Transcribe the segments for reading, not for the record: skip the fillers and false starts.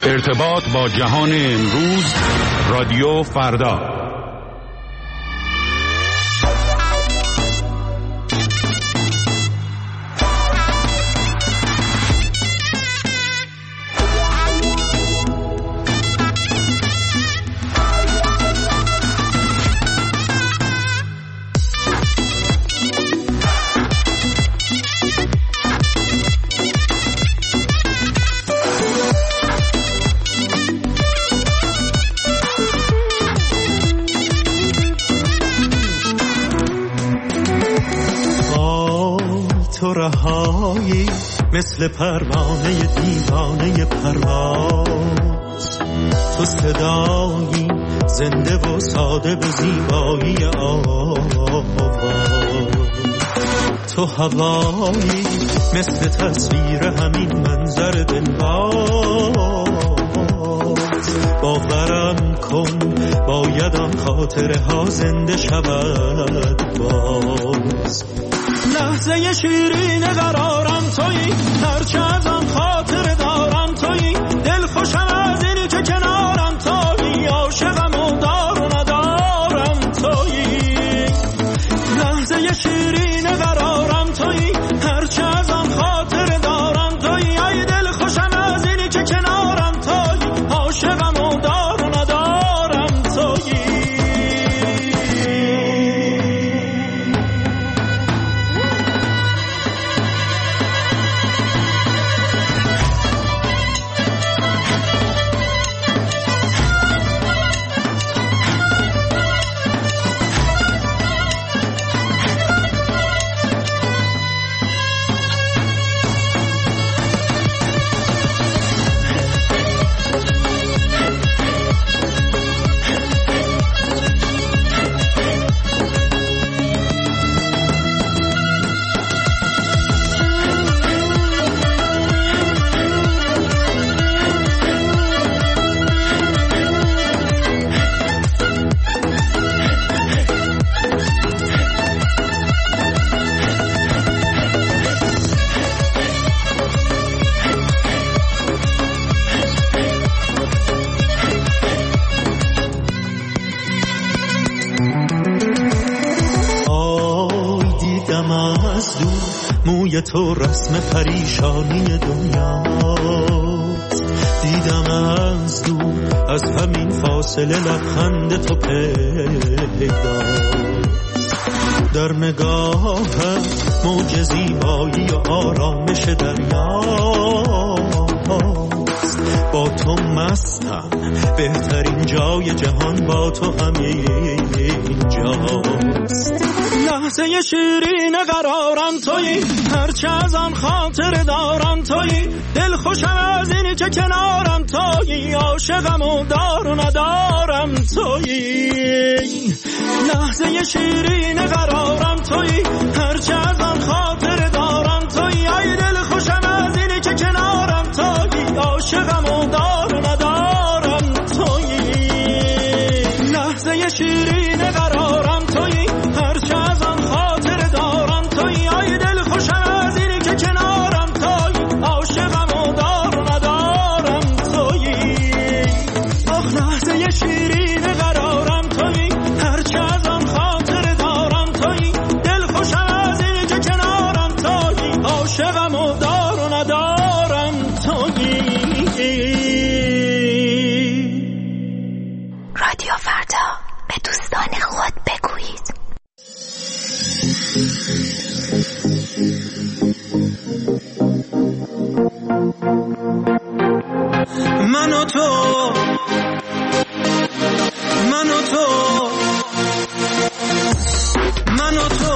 ارتباط با جهان امروز، رادیو فردا. رهایی مثل پروانه دیوانه پرواز، تو صدایی زنده و ساده به زیبایی آواز، تو هوایی مثل تصویر همین منظر دلباز. باورم کن باید آن خاطره ها زنده شود باز. لحظه شیرین قرارم تویی، هرچه از آن خاطر دارم تویی، دل خوشم از اینی که کنارم تویی، عاشقم و دار و ندارم تویی. لحظه شیرین قرارم تویی، هرچه از آن خاطر دارم تویی، ای دل خوشم از اینی که کنارم تویی، عاشقم و دار و ندارم تویی. موی تو رسم پریشانی دنیاست، دیدم از دور از همین فاصله لبخند تو پیداست. در نگاهت موج زیبایی و آرامش دریاست. با تو مستم، بهترین جای جهان با تو همین جاست. لحظه شیرین قرارم تویی، هرچه از آن خاطر دارم تویی، دل خوشم از اینی که کنارم تویی، عاشقم و دار و ندارم تویی. لحظه شیرین قرارم تویی، هرچه از آن خاطر دارم تویی، ای دل خوشم از اینی که کنارم تویی، عاشقم و دار و ندارم تویی. لحظه شیرین قرارم تویی، هرچه از آن خاطر دارم تویی، ای دل خوشم از اینی که کنارم تویی، عاشقم و دار و ندارم تویی. آخ لحظه شیرین قرارم تویی، هرچه از آن خاطر دارم تویی، دل خوشم از اینی که کنارم تویی، عاشقم و دار و ندارم تویی. رادیو فردا، به دوستان خود بگویید. من و تو، من و تو، من و تو.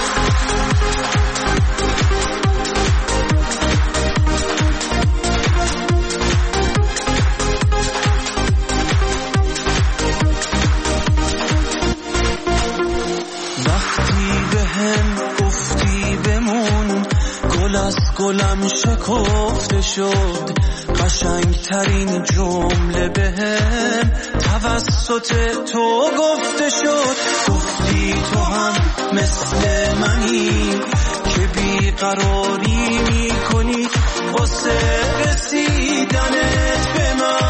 وقتی بهم گفتی بمون، گل از گلم شکفته شد، قشنگترین جمله بهم توسط تو گفته شد. گفتی تو هم مثل منی که بیقراری میکنی واسه رسیدنت به من.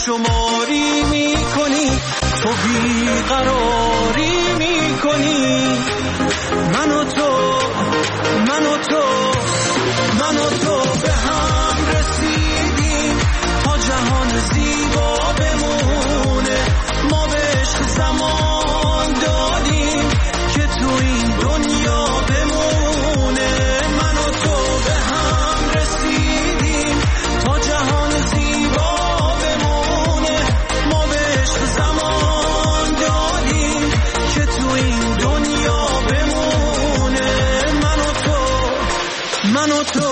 ناشماری میکنی، تو بیقراری میکنی. من و تو به هم رسیدیم تا جهان زیبا بمونه. ما بهش زمان دادیم که تو این دنیا بمونه. من و تو به هم رسیدیم تا جهان زیبا بمونه. ما بهش زمان دادیم که تو این دنیا بمونه. من و تو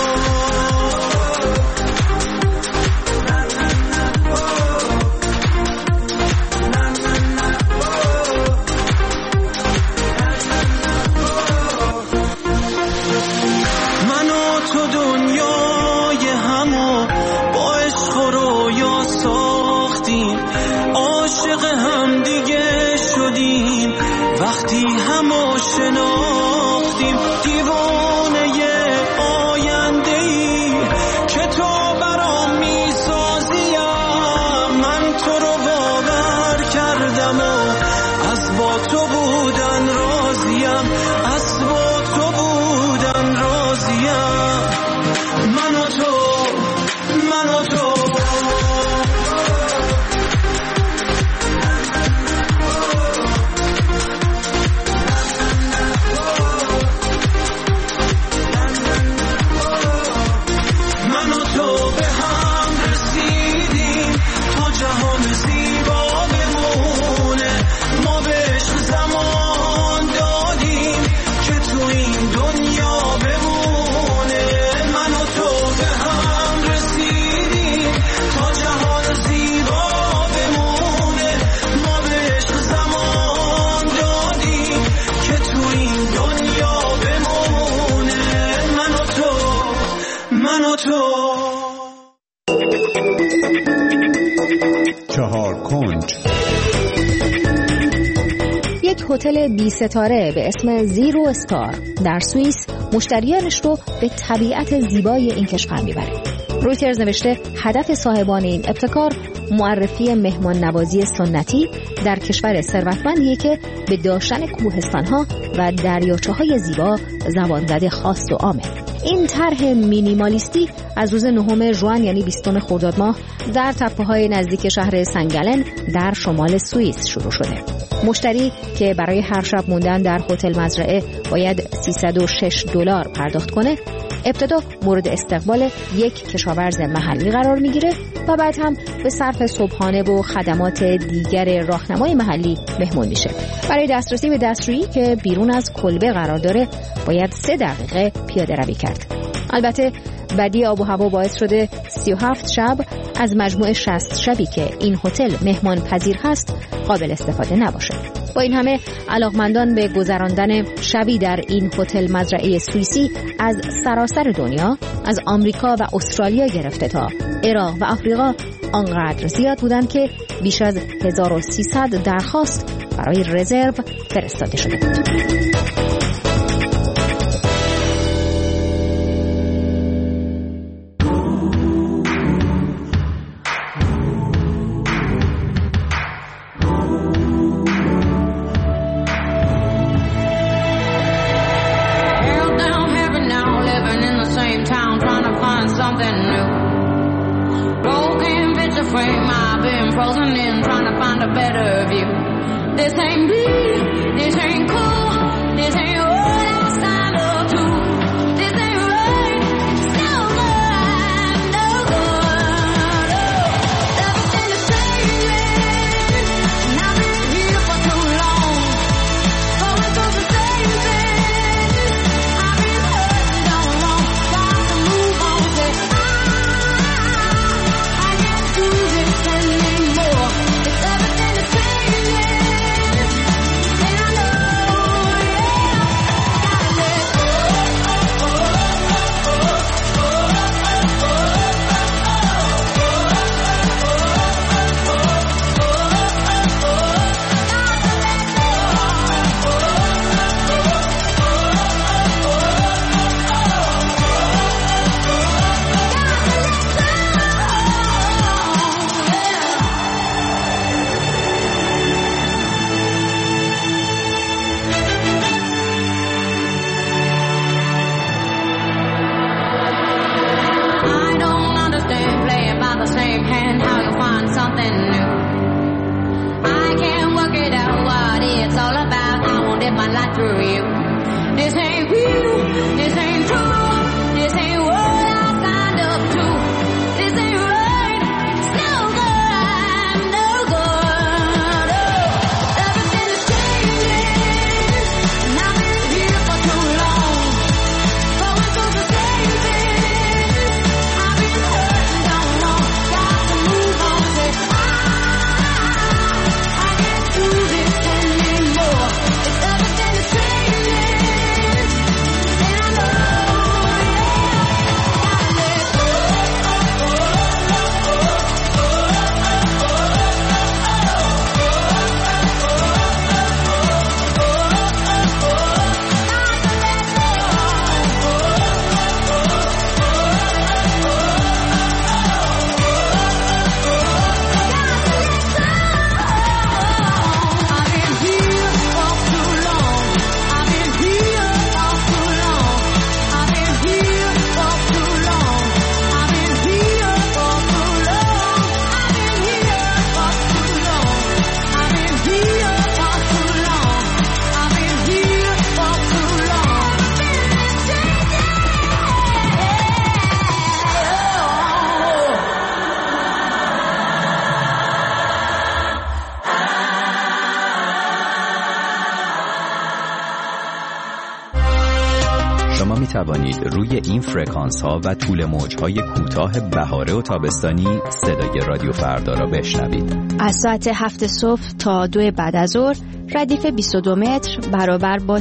دنیای همو با عشق و رویا ساختیم. عاشق هم دیگه شدیم وقتی همو شناختیم. دیوانه آینده‌ای که تو برام میسازیم. من تو رو باور کردم و از با تو بودن راضیم. از با تو بودن راضیم. من و تو به هم رسیدیم تا جهان زیبا بمونه. ما بهش زمان دادیم که تو این دنیا بمونه. من و تو به هم رسیدیم تا جهان زیبا بمونه. ما بهش زمان دادیم که تو این دنیا بمونه. من و تو چهار کنج. یک هتل 20 ستاره به اسم زیرو استار در سوئیس مشتریانش رو به طبیعت زیبای این کشور میبره. رویترز نوشته هدف صاحبان این ابتکار معرفی مهمان نوازی سنتی در کشور ثروتمندیه که به داشتن کوهستان‌ها و دریاچه‌های زیبا زبان زده خاص و عامه. این طرح مینیمالیستی از روز 9 ژوئن یعنی 20 خرداد ماه در تپه‌های نزدیک شهر سنگالن در شمال سوئیس شروع شده. مشتری که برای هر شب موندن در هتل مزرعه باید $306 پرداخت کنه، ابتدا مورد استقبال یک کشاورز محلی قرار میگیره و بعد هم به صرف صبحانه و خدمات دیگر راهنمای محلی مهمون میشه. برای دسترسی به دستشویی که بیرون از کلبه قرار داره باید 3 دقیقه پیاده روی کرد. البته بدی آب و هوا باعث شده 37 شب از مجموع 60 شبی که این هتل مهمان پذیر هست قابل استفاده نباشه. با این همه علاقمندان به گذراندن شبی در این هتل مزرعه سوئیسی از سراسر دنیا، از آمریکا و استرالیا گرفته تا عراق و آفریقا آنقدر زیاد بودن که بیش از 1300 درخواست برای رزرو فرستاده شده بود. through you. This ain't real, this ain't true, this ain't what I signed up to. This ain't right, it's no good, no good. Oh, everything is changing, and I've been here for too long, going through the same things. I've been hurt and don't know, got to move on. Say I can't do this anymore. It's everything is changing, and I know, gotta let go. I've been here for too long. I've been here for too long. I've been here for too long. I've been here for too long. I've been here for too long. I've been here for too long. I've been here for too long. شما می توانید روی این فرکانس ها و طول موج های کوتاه بهاره و تابستانی صدای رادیو فردا را بشنوید. از ساعت 7 صبح تا 2 بعد از ظهر ردیف 22 متر برابر با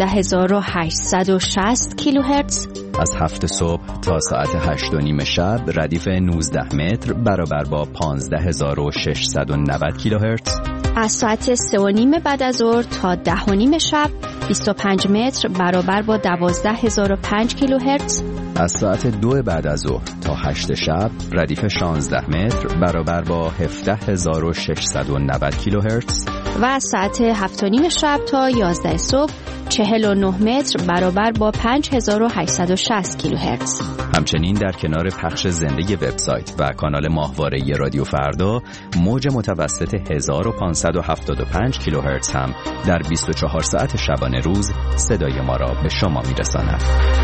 13860 کیلوهرتز. از 7 صبح تا ساعت 8:30 شب ردیف 19 متر برابر با 15690 کیلوهرتز. از ساعت 3:30 بعد از ظهر تا 10:30 شب 25 متر برابر با 12005 کیلوهرتز. از ساعت 2 بعد از ظهر تا 8 شب ردیف 16 متر برابر با 17690 کیلوهرتز. و از ساعت 7:30 شب تا 11 صبح 49 متر برابر با 5860 کیلوهرتز. همچنین در کنار پخش زنده وبسایت و کانال ماهواره رادیو فردا، موج متوسط 1575 کیلوهرتز هم در 24 ساعت شبانه روز صدای ما را به شما میرساند.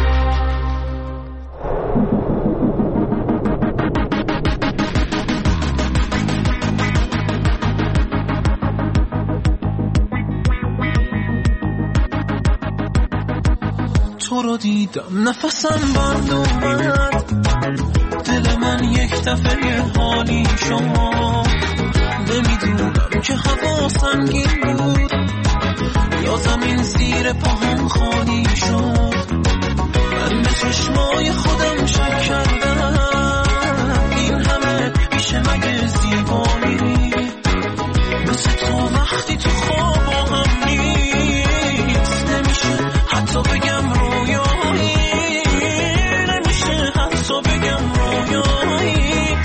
تو رو دیدم نفسم بند اومد، دل من یک دفعه حالی شما. نمیدونم که هوا سنگین بود یا زمین زیر پاهم خالی شد. من به چشمای خودم شک کردم، این همه میشه مگه زیبایی؟ مثل تو وقتی تو خواب هم نیست، نمیشه حتی بگم رویایی، نمیشه حتی بگم رویایی.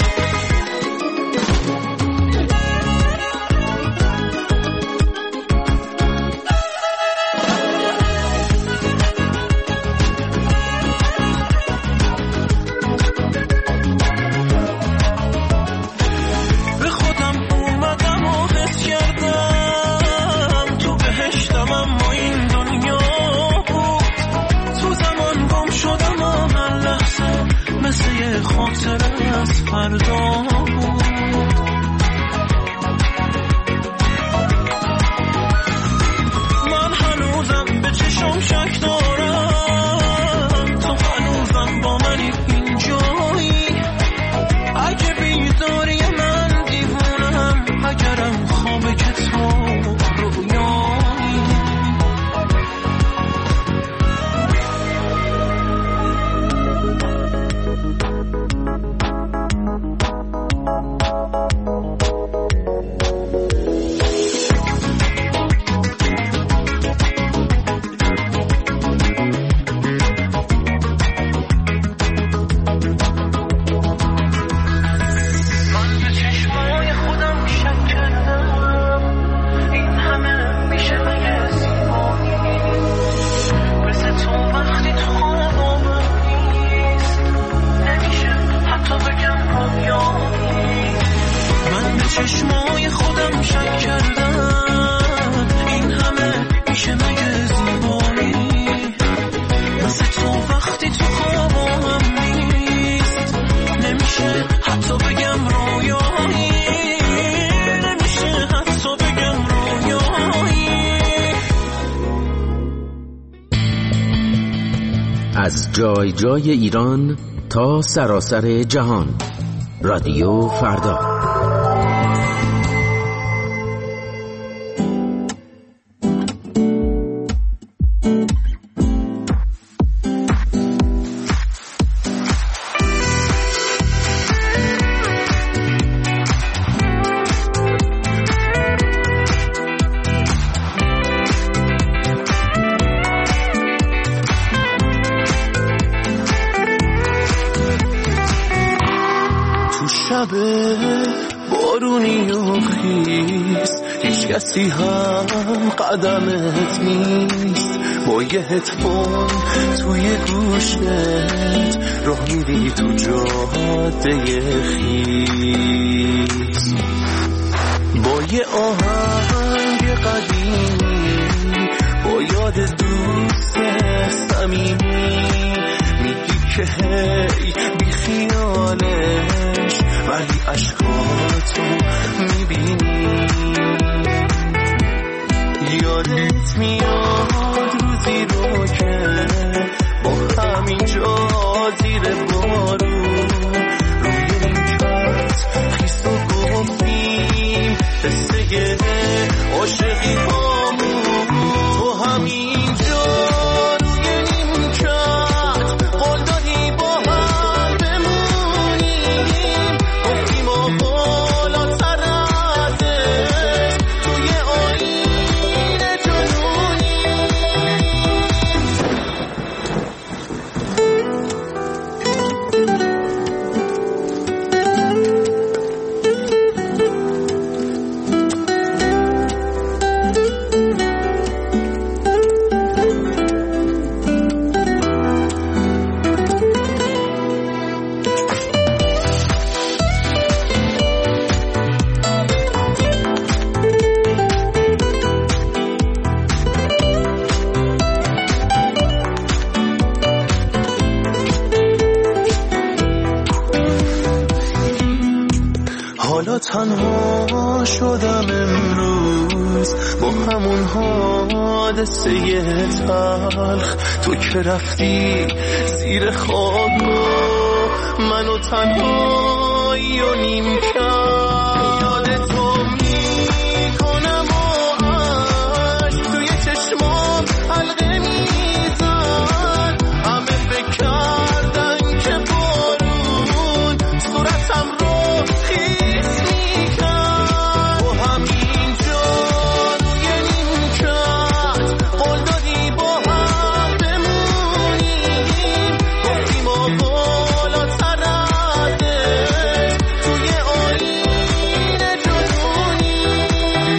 به خودم اومدم و حس کردم تو بهشتم، اما این دنیا بود. تو زمان گم شدم و هر لحظه مثل یه خاطره از فردا بود. من هنوزم به چشم شک دارم، تو هنوزم با منی اینجایی. اگه بیداری من دیوونم، اگرم خوابه که تو رویایی. من به چشمای خودم شک کردم، این همه میشه مگه زیبایی؟ مثل تو وقتی تو خوابم نیست، نمیشه حتی بگم رویایی. من به چشمای خودم شک کردم، این همه میشه مگه زیبایی؟ حتی بگم رویایی، نمیشه حتی بگم رویایی. از جای جای ایران تا سراسر جهان، رادیو فردا. بارونی و خیس، هیچ کسی هم قدمت نیست، با یه هدفون توی گوشت راه میری تو جاده خیس، با یه آهنگ قدیمی، با یاد دوست صمیمی، میگی که هی بی خیالش ولی عشقاتو میبینی. یادت میاد روزی رو که با همینجا زیر بارون روی این کت خیس و گفتیم قصه عاشقی هامون، تو همینجا روی نیمکت قول دادی با هم بمونیم، گفتیم بالاتر ازت توی آینه جنونیم. حالا تنها شدم امروز با همون حادثه تلخ، تو که رفتی زیر خاک منو تنهایی و نیم کرد. یادتو میکنم و عشق توی چشمام حلقه میزد، همه فکر کردن که بارون صورتم رو خیس میکرد، با همینجا روی نیمکت قول دادی با هم بمونیم، گفتیم بالاتر ازت توی آینه جنونیم.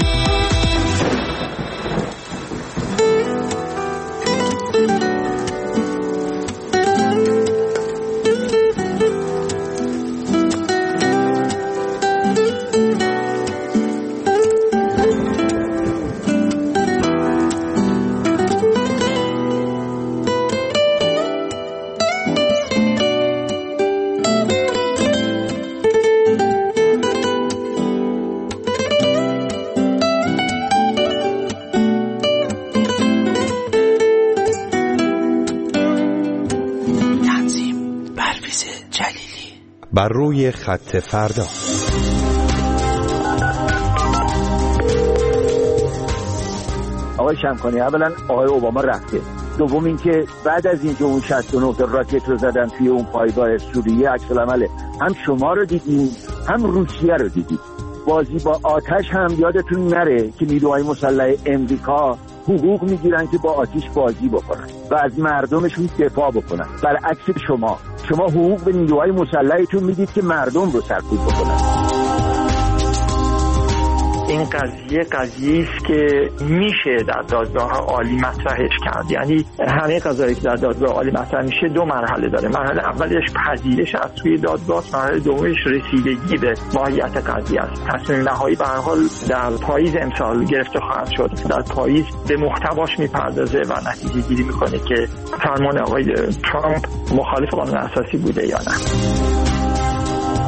بر روی خط فردا. آقای شمخانی، اولا آقای اوباما رفته، دوم اینکه بعد از اینکه اون 69 راکت رو زدن توی اون پایگاه سوریه، عکس العمل هم شما رو دیدیم هم روسیه رو دیدیم. بازی با آتش هم یادتون نره که نیروهای مسلح امریکا حقوق میگیرن که با آتش بازی بکنن و از مردمشون دفاع بکنن. برعکس شما حقوق به نیروهای مسلحتون میدید که مردم رو سرکوب بکنن. این قضیه است که میشه در دادگاه عالی مطرحش کرد. یعنی همه قضایی که در دادگاه عالی مطرح میشه دو مرحله داره. مرحله اولش پذیرش از سوی دادگاه، مرحله دومش رسیدگی به ماهیت قضیه است. تصمیم نهایی به هر حال در پاییز امسال گرفته خواهد شد. در پاییز به محتواش میپردازه و نتیجه گیری میکنه که فرمان آقای ترامپ مخالف قانون اساسی بوده یا نه.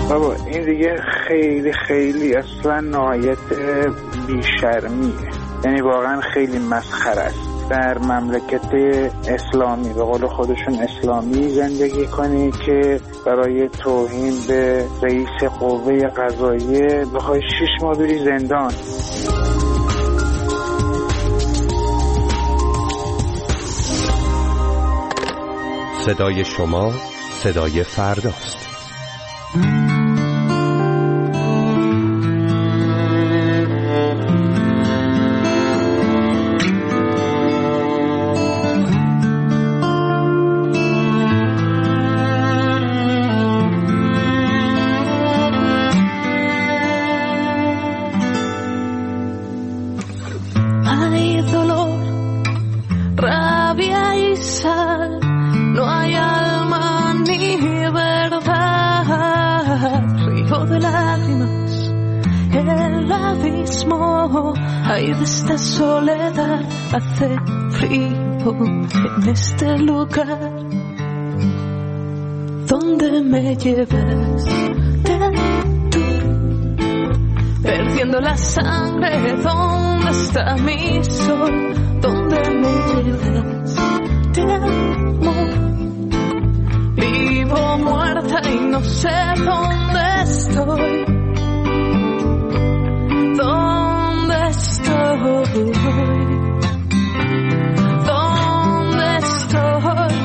بابا این دیگه خیلی خیلی اصلا نهایت بیشرمیه، یعنی واقعا خیلی مسخره است. در مملکت اسلامی به قول خودشون اسلامی زندگی کنی که برای توهین به رئیس قوه قضاییه بخوای 6 ماه بری زندان. صدای شما صدای فرداست. Esta soledad hace frío en este lugar donde me llevas tú, perdiendo la sangre. ¿Dónde está mi sol? ¿Dónde me llevas? Te amo, vivo muerta y no sé dónde estoy. ¿Dónde estoy?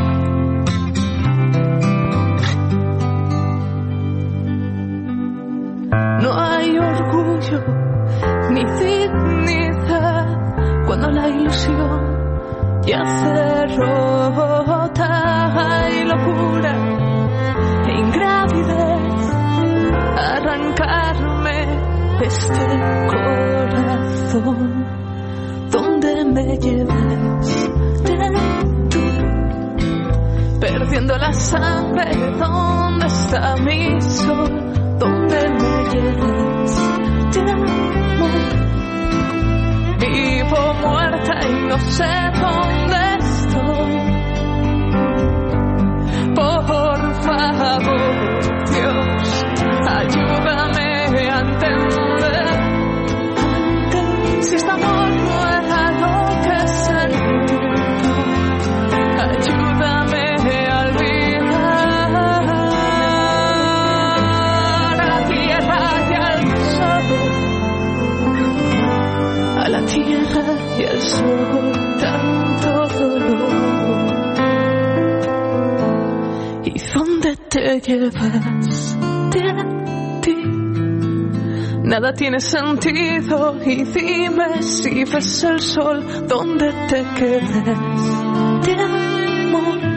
No hay orgullo ni dignidad cuando la ilusión ya se rota. Hay locura e ingravidez, arrancarme este corazón. ¿Dónde me llevas? Tú, perdiendo la sangre. ¿Dónde está mi sol? ¿Dónde me llevas? Te amo, vivo muerta y no sé dónde estoy. Por favor, Dios, ayúdame a entender si este amor no era lo que sentí. Ayúdame a olvidar a la tierra y al sol, a la tierra y al sol, tanto dolor. ¿Y dónde te llevas? Nada tiene sentido y dime si ves el sol donde te quedes. Te amo.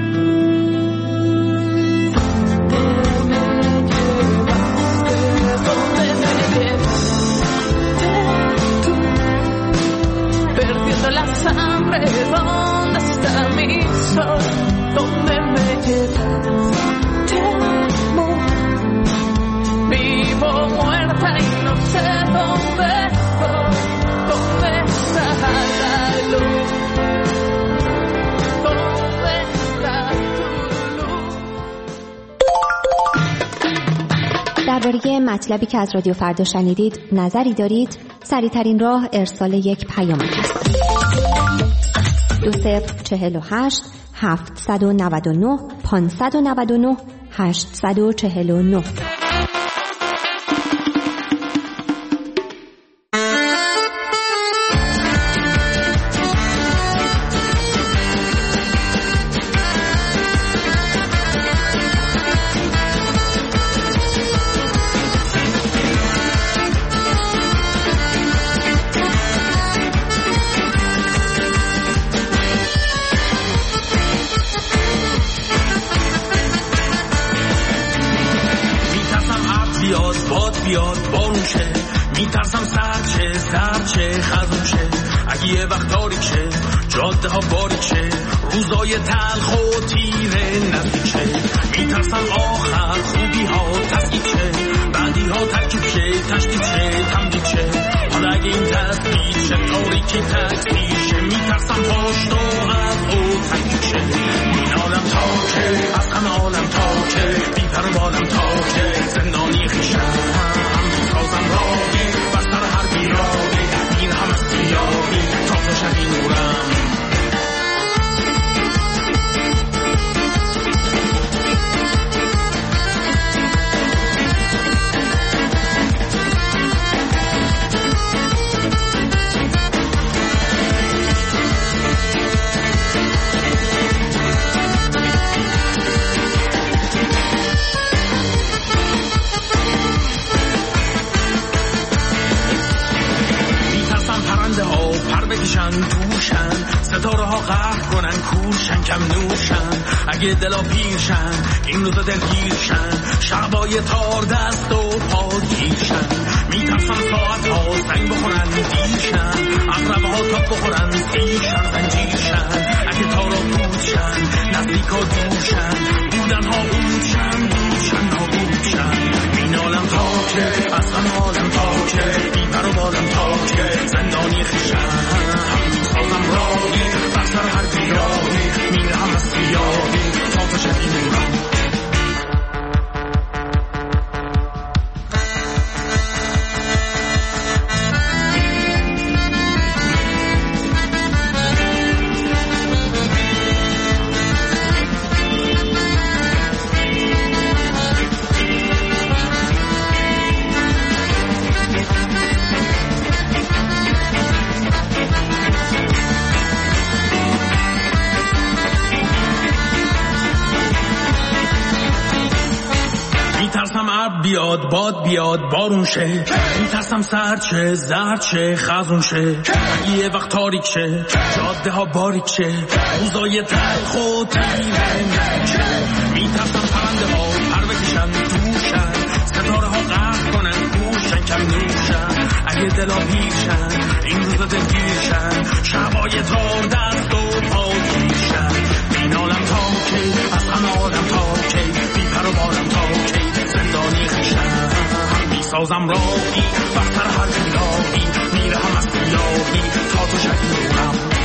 ¿Dónde me llevaste tú? Perdiendo la sangre. ¿Dónde está mi sol? ¿Dónde me llevas? Te amo. Vivo muerta y no sé dónde estoy. ¿Dónde está la luz? ¿Dónde está tu luz? درباره مطلبی که از رادیو فردا شنیدید نظری دارید؟ سریع‌ترین راه ارسال یک پیام است. 2048 799 599 849. بیاد بارونشه، میترسم سرچه خزونشه. اگه یه وقت تاریک شه، جاده ها باریک شه، روزای تلخ و تیره نزدیک شه. میترسم آخر خوبی ها تسکیب شه، بعدی ها ترکیب شه، تشدید شه، تمدید شه. حالا اگه این تسبیل شه، تاریکی تکثیر شه، میترسم پاشت و از او تنکیب شه. این عالم تاکه، از همه عالم تاکه، بیپر بالم تاکه، زندان ستاره ها قهر کنن کورشن کم نوشن اگه دلا پیرشن این روزا دلگیرشن شبای تار دست و پا گیرشن میترسن ساعت ها سنگ بخورن دیرشن اقربه ها تاب بخورن سیرشن زنجیرشن اگه تارا بودشن نزدیک ها دورشن بودن ها بودشن بودشن ها بودشن مینالم تا که اصلا حالم تا که بیبر و بالم تا که زندانی خیشن سازم راهی بسر هر بیراهی میرم از سیاهی تا تو شدی نورم بیاد باد بیاد بارون شه میترسم سرد شه زرد شه خزون شه یه وقت تاریک شه جاده ها باریک شه روزای تلخ و تیره میترسم پرنده ها پر بکشن دوشن ستاره ها قهر کنن گوشن کم نوشن اگه دلا پیرشن این روزا دلگیرشن شبای تار دست و پا گیرشن مینالم تا کی از همه آدم تا کی بیپر و بالم تا کی زندانی خیشن میسازم راهی وقتر هر بیراهی میرم از سیاهی تا تو شدی نورم